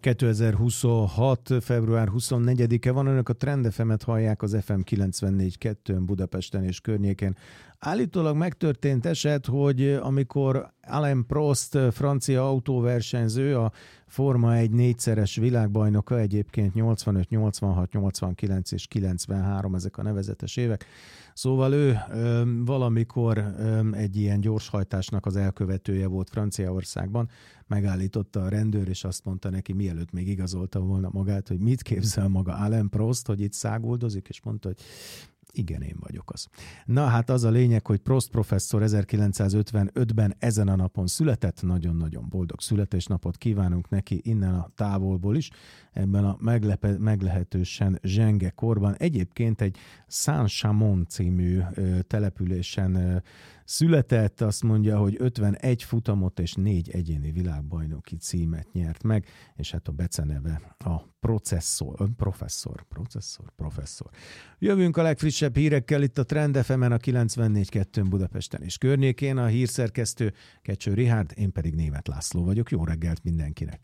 2026. február 24-e van, önök a Trend FM-et hallják az FM 94.2-n Budapesten és környékén. Állítólag megtörtént eset, hogy amikor Alain Prost, francia autóversenyző, a Forma 1 négyszeres világbajnoka, egyébként 85, 86, 89 és 93 ezek a nevezetes évek. Szóval ő valamikor egy ilyen gyorshajtásnak az elkövetője volt Franciaországban, megállította a rendőr, és azt mondta neki, mielőtt még igazolta volna magát, hogy mit képzel maga Alain Prost, hogy itt száguldozik, és mondta, hogy igen, én vagyok az. Na hát az a lényeg, hogy Prost professzor 1955-ben ezen a napon született, nagyon-nagyon boldog születésnapot kívánunk neki innen a távolból is, ebben a meglehetősen zsenge korban. Egyébként egy Saint-Chamond című településen született, azt mondja, hogy 51 futamot és 4 egyéni világbajnoki címet nyert meg, és hát a beceneve a professzor. Jövünk a legfrissebb hírekkel itt a Trend FM-en, a 94.2-n Budapesten és környékén. A hírszerkesztő Kecső Rihárd, én pedig Németh László vagyok. Jó reggelt mindenkinek!